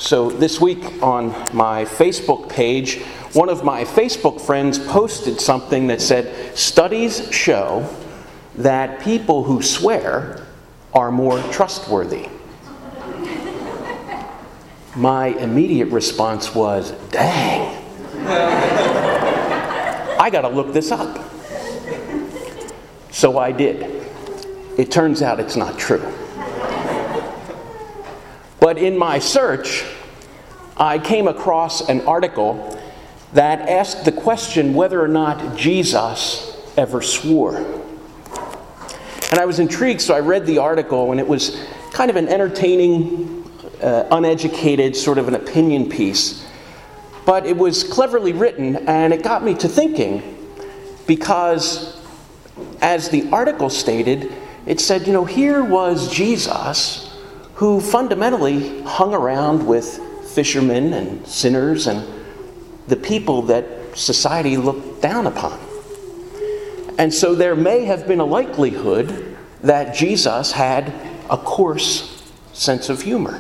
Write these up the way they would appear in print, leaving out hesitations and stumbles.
So this week on my Facebook page, one of my Facebook friends posted something that said, "Studies show that people who swear are more trustworthy." My immediate response was, "Dang, I gotta look this up." So I did. It turns out it's not true. But in my search, I came across an article that asked the question whether or not Jesus ever swore. And I was intrigued, so I read the article, and it was kind of an entertaining, uneducated, sort of an opinion piece. But it was cleverly written, and it got me to thinking, because as the article stated, it said, here was Jesus, who fundamentally hung around with fishermen and sinners and the people that society looked down upon. And so there may have been a likelihood that Jesus had a coarse sense of humor.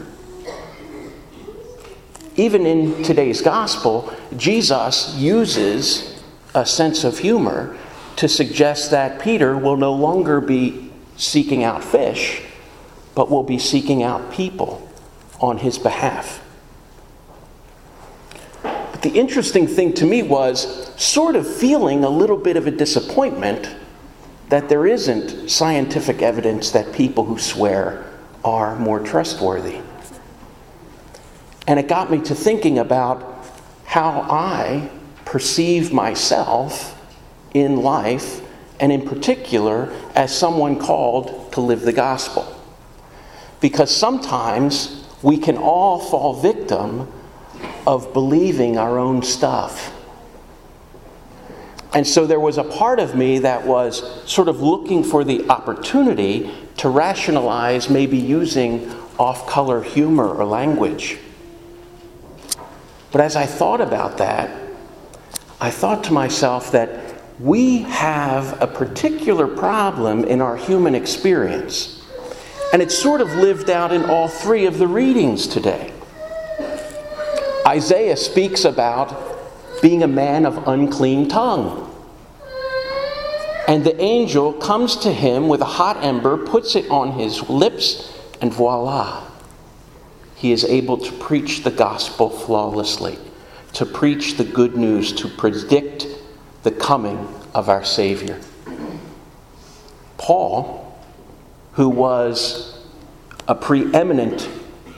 Even in today's gospel, Jesus uses a sense of humor to suggest that Peter will no longer be seeking out fish, but will be seeking out people on his behalf. But the interesting thing to me was sort of feeling a little bit of a disappointment that there isn't scientific evidence that people who swear are more trustworthy. And it got me to thinking about how I perceive myself in life, and in particular as someone called to live the gospel. Because sometimes we can all fall victim of believing our own stuff. And so there was a part of me that was sort of looking for the opportunity to rationalize maybe using off-color humor or language. But as I thought about that, I thought to myself that we have a particular problem in our human experience. And it's sort of lived out in all three of the readings today. Isaiah speaks about being a man of unclean tongue. And the angel comes to him with a hot ember, puts it on his lips, and voila. He is able to preach the gospel flawlessly, to preach the good news, to predict the coming of our Savior. Paul, who was a preeminent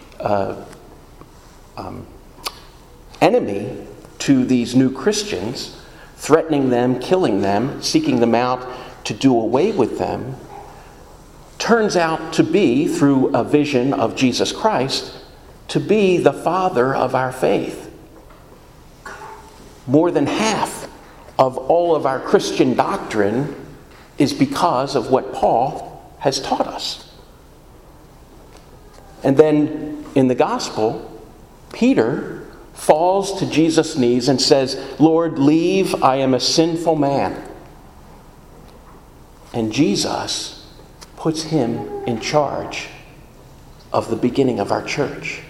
enemy to these new Christians, threatening them, killing them, seeking them out to do away with them, turns out to be, through a vision of Jesus Christ, to be the father of our faith. More than half of all of our Christian doctrine is because of what Paul has taught us. And then in the gospel, Peter falls to Jesus' knees and says, "Lord, leave, I am a sinful man." And Jesus puts him in charge of the beginning of our church.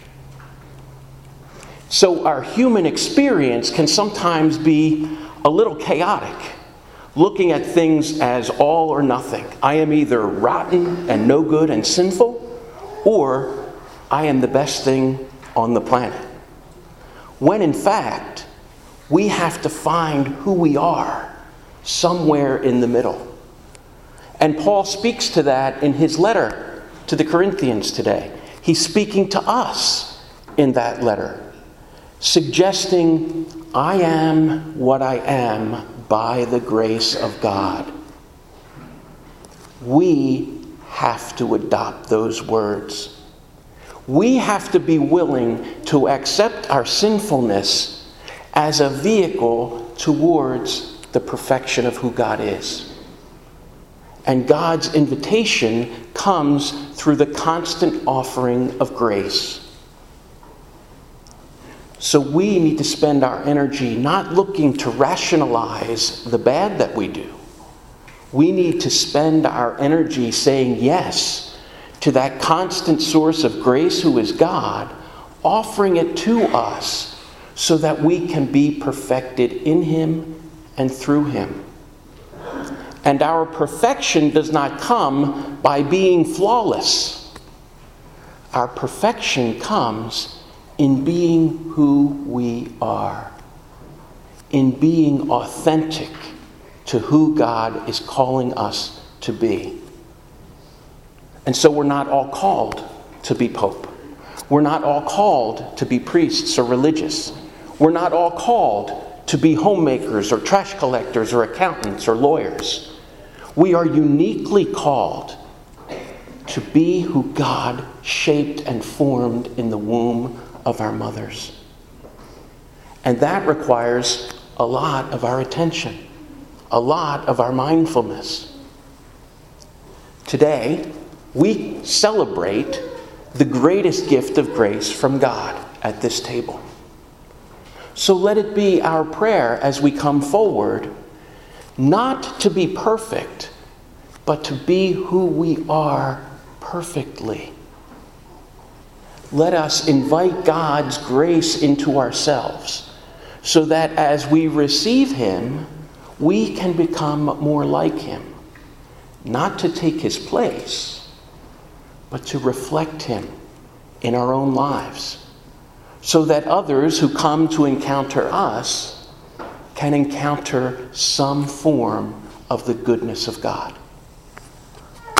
So our human experience can sometimes be a little chaotic, looking at things as all or nothing. I am either rotten and no good and sinful, or I am the best thing on the planet. When in fact, we have to find who we are somewhere in the middle. And Paul speaks to that in his letter to the Corinthians today. He's speaking to us in that letter, suggesting, I am what I am by the grace of God. We have to adopt those words. We have to be willing to accept our sinfulness as a vehicle towards the perfection of who God is. And God's invitation comes through the constant offering of grace. So we need to spend our energy not looking to rationalize the bad that we do. We need to spend our energy saying yes to that constant source of grace who is God, offering it to us so that we can be perfected in him and through him. And our perfection does not come by being flawless. Our perfection comes in being who we are, in being authentic to who God is calling us to be. And so we're not all called to be pope. We're not all called to be priests or religious. We're not all called to be homemakers or trash collectors or accountants or lawyers. We are uniquely called to be who God shaped and formed in the womb of our mothers. And that requires a lot of our attention, a lot of our mindfulness. Today, we celebrate the greatest gift of grace from God at this table. So let it be our prayer as we come forward, not to be perfect, but to be who we are perfectly. Let us invite God's grace into ourselves so that as we receive him, we can become more like him, not to take his place, but to reflect him in our own lives, so that others who come to encounter us can encounter some form of the goodness of God.